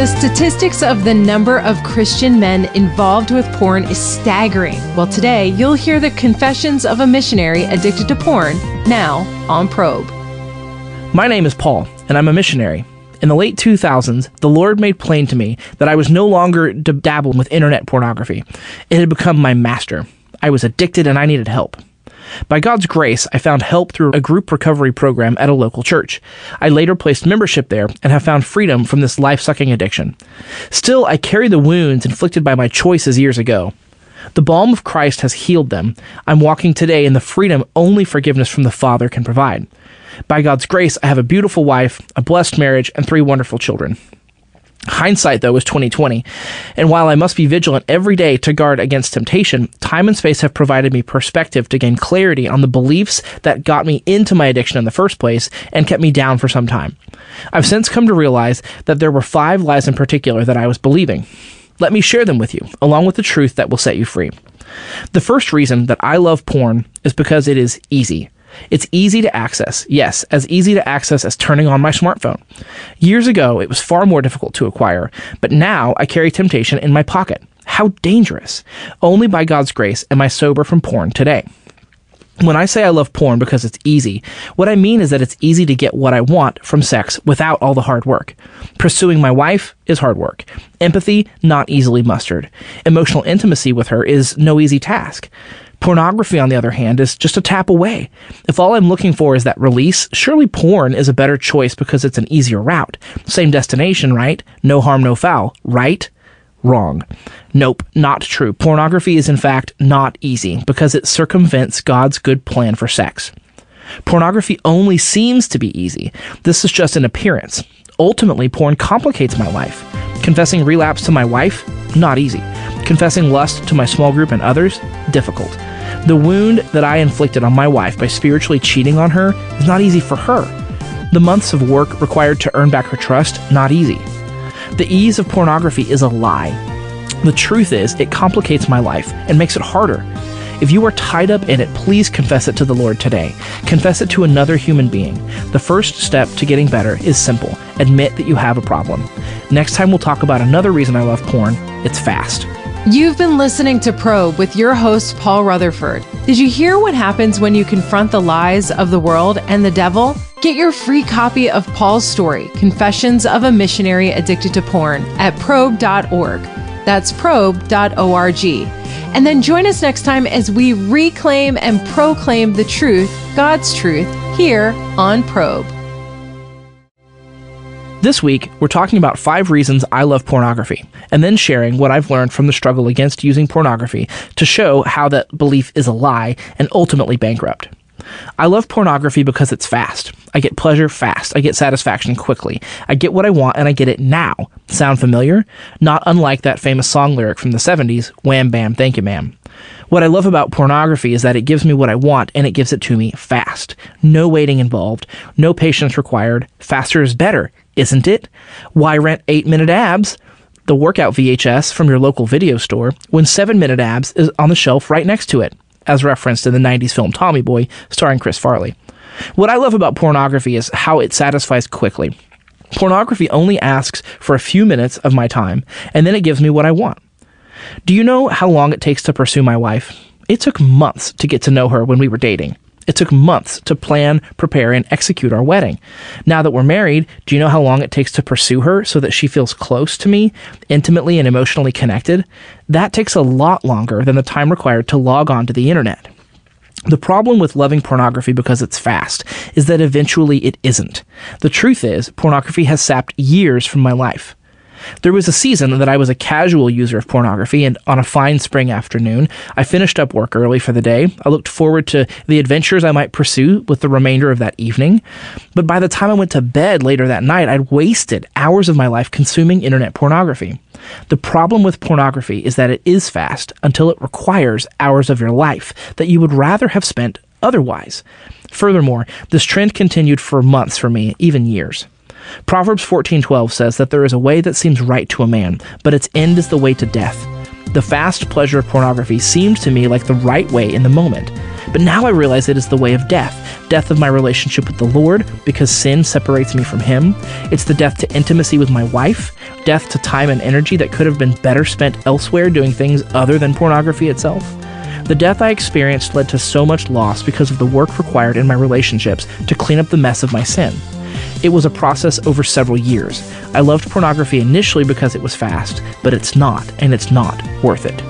The statistics of the number of Christian men involved with porn is staggering. Well, today you'll hear the confessions of a missionary addicted to porn, now on Probe. My name is Paul, and I'm a missionary. In the late 2000s, the Lord made plain to me that I was no longer dabbling with internet pornography. It had become my master. I was addicted and I needed help. By God's grace, I found help through a group recovery program at a local church. I later placed membership there and have found freedom from this life-sucking addiction. Still, I carry the wounds inflicted by my choices years ago. The balm of Christ has healed them. I'm walking today in the freedom only forgiveness from the Father can provide. By God's grace, I have a beautiful wife, a blessed marriage, and 3 wonderful children. Hindsight, though, is 20/20, and while I must be vigilant every day to guard against temptation, time and space have provided me perspective to gain clarity on the beliefs that got me into my addiction in the first place and kept me down for some time. I've since come to realize that there were 5 lies in particular that I was believing. Let me share them with you, along with the truth that will set you free. The first reason that I love porn is because it is easy. It's easy to access. Yes, as easy to access as turning on my smartphone. Years ago, it was far more difficult to acquire, but now I carry temptation in my pocket. How dangerous. Only by God's grace am I sober from porn today. When I say I love porn because it's easy, what I mean is that it's easy to get what I want from sex without all the hard work. Pursuing my wife is hard work. Empathy, not easily mustered. Emotional intimacy with her is no easy task. Pornography, on the other hand, is just a tap away. If all I'm looking for is that release, surely porn is a better choice because it's an easier route. Same destination, right? No harm, no foul, right? Wrong. Nope, not true. Pornography is in fact not easy because it circumvents God's good plan for sex. Pornography only seems to be easy. This is just an appearance. Ultimately, porn complicates my life. Confessing relapse to my wife? Not easy. Confessing lust to my small group and others? Difficult. The wound that I inflicted on my wife by spiritually cheating on her is not easy for her. The months of work required to earn back her trust? Not easy. The ease of pornography is a lie. The truth is, it complicates my life and makes it harder. If you are tied up in it, please confess it to the Lord today. Confess it to another human being. The first step to getting better is simple. Admit that you have a problem. Next time we'll talk about another reason I love porn. It's fast. You've been listening to Probe with your host, Paul Rutherford. Did you hear what happens when you confront the lies of the world and the devil? Get your free copy of Paul's story, Confessions of a Missionary Addicted to Porn, at probe.org. That's probe.org. And then join us next time as we reclaim and proclaim the truth, God's truth, here on Probe. This week, we're talking about 5 reasons I love pornography, and then sharing what I've learned from the struggle against using pornography to show how that belief is a lie and ultimately bankrupt. I love pornography because it's fast. I get pleasure fast. I get satisfaction quickly. I get what I want and I get it now. Sound familiar? Not unlike that famous song lyric from the 70s, Wham Bam Thank You Ma'am. What I love about pornography is that it gives me what I want and it gives it to me fast. No waiting involved. No patience required. Faster is better, isn't it? Why rent 8-minute abs, the workout VHS from your local video store, when 7-minute abs is on the shelf right next to it, as referenced in the 90s film Tommy Boy, starring Chris Farley. What I love about pornography is how it satisfies quickly. Pornography only asks for a few minutes of my time, and then it gives me what I want. Do you know how long it takes to pursue my wife? It took months to get to know her when we were dating. It took months to plan, prepare, and execute our wedding. Now that we're married, do you know how long it takes to pursue her so that she feels close to me, intimately and emotionally connected? That takes a lot longer than the time required to log on to the internet. The problem with loving pornography because it's fast is that eventually it isn't. The truth is, pornography has sapped years from my life. There was a season that I was a casual user of pornography, and on a fine spring afternoon, I finished up work early for the day. I looked forward to the adventures I might pursue with the remainder of that evening. But by the time I went to bed later that night, I'd wasted hours of my life consuming internet pornography. The problem with pornography is that it is fast until it requires hours of your life that you would rather have spent otherwise. Furthermore, this trend continued for months for me, even years. Proverbs 14:12 says that there is a way that seems right to a man, but its end is the way to death. The fast pleasure of pornography seemed to me like the right way in the moment. But now I realize it is the way of death of my relationship with the Lord, because sin separates me from Him. It's the death to intimacy with my wife, death to time and energy that could have been better spent elsewhere doing things other than pornography itself. The death I experienced led to so much loss because of the work required in my relationships to clean up the mess of my sin. It was a process over several years. I loved pornography initially because it was fast, but it's not, and it's not worth it.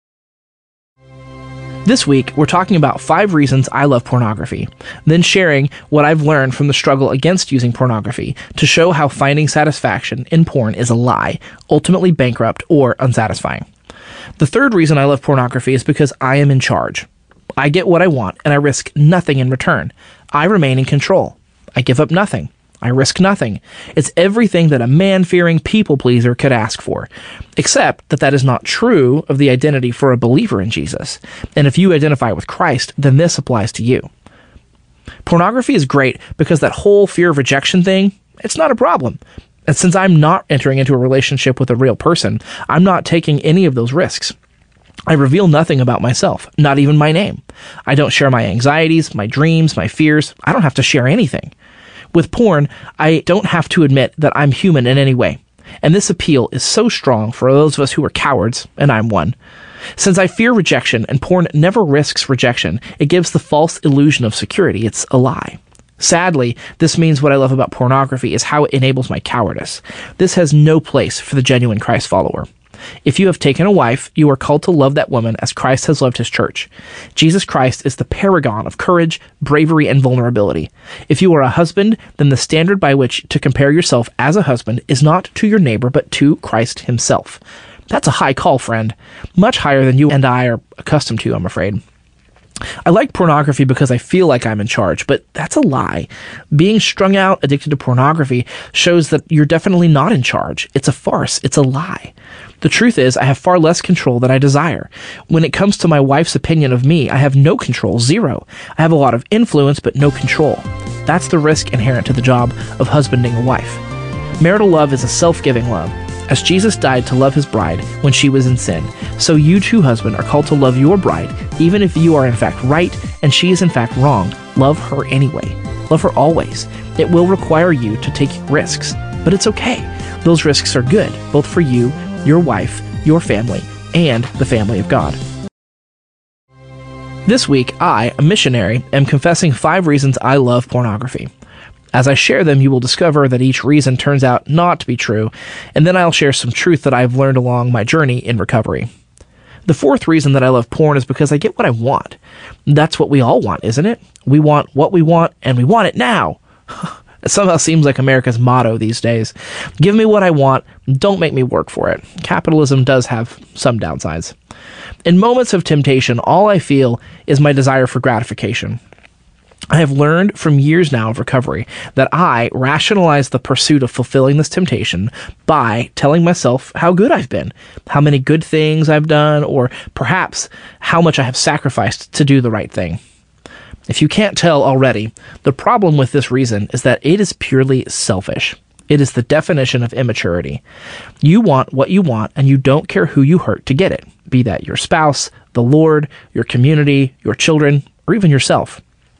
This week, we're talking about 5 reasons I love pornography, then sharing what I've learned from the struggle against using pornography to show how finding satisfaction in porn is a lie, ultimately bankrupt or unsatisfying. The third reason I love pornography is because I am in charge. I get what I want, and I risk nothing in return. I remain in control. I give up nothing. I risk nothing. It's everything that a man-fearing people-pleaser could ask for, except that is not true of the identity for a believer in Jesus. And if you identify with Christ, then this applies to you. Pornography is great because that whole fear of rejection thing, it's not a problem. And since I'm not entering into a relationship with a real person, I'm not taking any of those risks. I reveal nothing about myself, not even my name. I don't share my anxieties, my dreams, my fears. I don't have to share anything. With porn, I don't have to admit that I'm human in any way. And this appeal is so strong for those of us who are cowards, and I'm one. Since I fear rejection and porn never risks rejection, it gives the false illusion of security. It's a lie. Sadly, this means what I love about pornography is how it enables my cowardice. This has no place for the genuine Christ follower. If you have taken a wife, you are called to love that woman as Christ has loved his church. Jesus Christ is the paragon of courage, bravery, and vulnerability. If you are a husband, then the standard by which to compare yourself as a husband is not to your neighbor, but to Christ himself. That's a high call, friend. Much higher than you and I are accustomed to, I'm afraid. I like pornography because I feel like I'm in charge, but that's a lie. Being strung out, addicted to pornography, shows that you're definitely not in charge. It's a farce. It's a lie. The truth is, I have far less control than I desire. When it comes to my wife's opinion of me, I have no control, zero. I have a lot of influence, but no control. That's the risk inherent to the job of husbanding a wife. Marital love is a self-giving love. As Jesus died to love his bride when she was in sin, so you too, husband, are called to love your bride, even if you are in fact right and she is in fact wrong. Love her anyway. Love her always. It will require you to take risks, but it's okay. Those risks are good, both for you, your wife, your family, and the family of God. This week, I, a missionary, am confessing 5 reasons I love pornography. As I share them, you will discover that each reason turns out not to be true, and then I'll share some truth that I've learned along my journey in recovery. The 4th reason that I love porn is because I get what I want. That's what we all want, isn't it? We want what we want, and we want it now. It somehow seems like America's motto these days. Give me what I want, don't make me work for it. Capitalism does have some downsides. In moments of temptation, all I feel is my desire for gratification. I have learned from years now of recovery that I rationalize the pursuit of fulfilling this temptation by telling myself how good I've been, how many good things I've done, or perhaps how much I have sacrificed to do the right thing. If you can't tell already, the problem with this reason is that it is purely selfish. It is the definition of immaturity. You want what you want, and you don't care who you hurt to get it, be that your spouse, the Lord, your community, your children, or even yourself.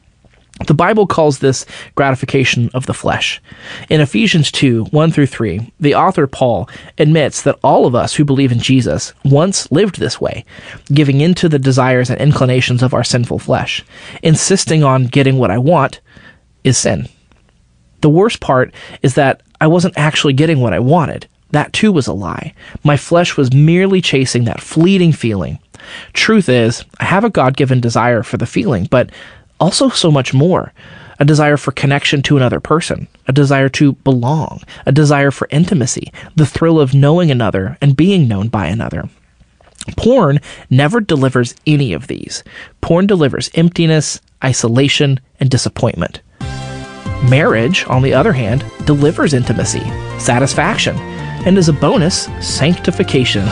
The Bible calls this gratification of the flesh. In Ephesians 2, 1-3, the author Paul admits that all of us who believe in Jesus once lived this way, giving in to the desires and inclinations of our sinful flesh. Insisting on getting what I want is sin. The worst part is that I wasn't actually getting what I wanted. That too was a lie. My flesh was merely chasing that fleeting feeling. Truth is, I have a God-given desire for the feeling, but also so much more. A desire for connection to another person, a desire to belong, a desire for intimacy, the thrill of knowing another and being known by another. Porn never delivers any of these. Porn delivers emptiness, isolation, and disappointment. Marriage, on the other hand, delivers intimacy, satisfaction, and as a bonus, sanctification.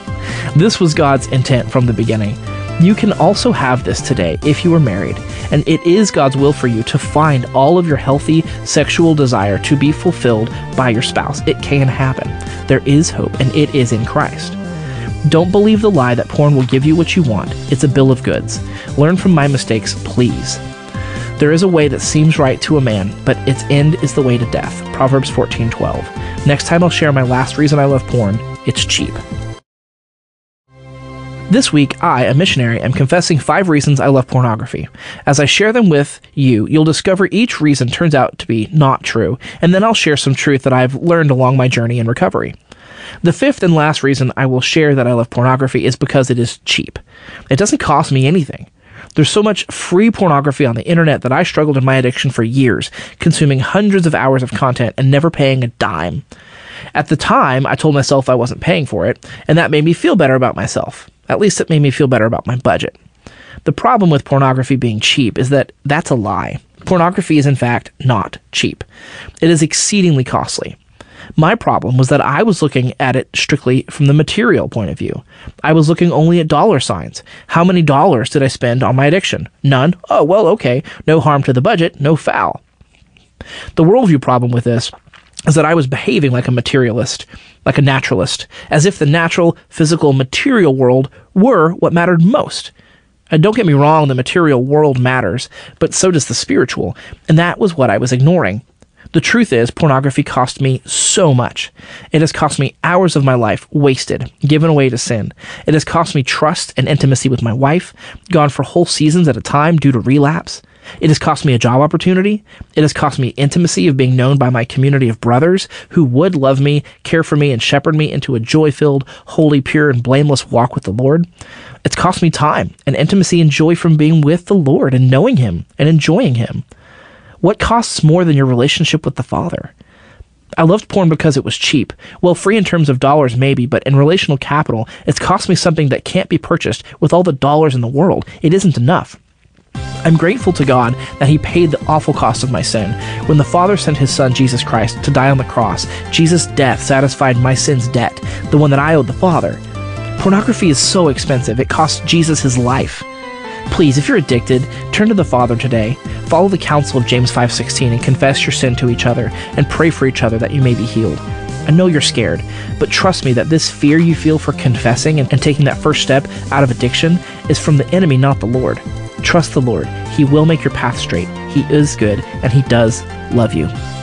This was God's intent from the beginning. You can also have this today if you are married, and it is God's will for you to find all of your healthy sexual desire to be fulfilled by your spouse. It can happen. There is hope, and it is in Christ. Don't believe the lie that porn will give you what you want. It's a bill of goods. Learn from my mistakes, please. There is a way that seems right to a man, but its end is the way to death. Proverbs 14:12. Next time I'll share my last reason I love porn. It's cheap. This week, I, a missionary, am confessing 5 reasons I love pornography. As I share them with you, you'll discover each reason turns out to be not true, and then I'll share some truth that I've learned along my journey in recovery. The 5th and last reason I will share that I love pornography is because it is cheap. It doesn't cost me anything. There's so much free pornography on the internet that I struggled in my addiction for years, consuming hundreds of hours of content and never paying a dime. At the time, I told myself I wasn't paying for it, and that made me feel better about myself. At least it made me feel better about my budget. The problem with pornography being cheap is that that's a lie. Pornography is in fact not cheap. It is exceedingly costly. My problem was that I was looking at it strictly from the material point of view. I was looking only at dollar signs. How many dollars did I spend on my addiction? None? Oh, well, okay. No harm to the budget, no foul. The worldview problem with this is that I was behaving like a materialist, like a naturalist, as if the natural, physical, material world were what mattered most. And don't get me wrong, the material world matters, but so does the spiritual, and that was what I was ignoring. The truth is, pornography cost me so much. It has cost me hours of my life wasted, given away to sin. It has cost me trust and intimacy with my wife, gone for whole seasons at a time due to relapse. It has cost me a job opportunity. It has cost me intimacy of being known by my community of brothers who would love me, care for me, and shepherd me into a joy-filled, holy, pure, and blameless walk with the Lord. It's cost me time and intimacy and joy from being with the Lord and knowing Him and enjoying Him. What costs more than your relationship with the Father? I loved porn because it was cheap. Well, free in terms of dollars maybe, but in relational capital, it's cost me something that can't be purchased with all the dollars in the world. It isn't enough. I'm grateful to God that He paid the awful cost of my sin. When the Father sent His Son, Jesus Christ, to die on the cross, Jesus' death satisfied my sin's debt, the one that I owed the Father. Pornography is so expensive, it cost Jesus His life. Please, if you're addicted, turn to the Father today, follow the counsel of James 5:16, and confess your sin to each other, and pray for each other that you may be healed. I know you're scared, but trust me that this fear you feel for confessing and taking that first step out of addiction is from the enemy, not the Lord. Trust the Lord. He will make your path straight. He is good, and He does love you.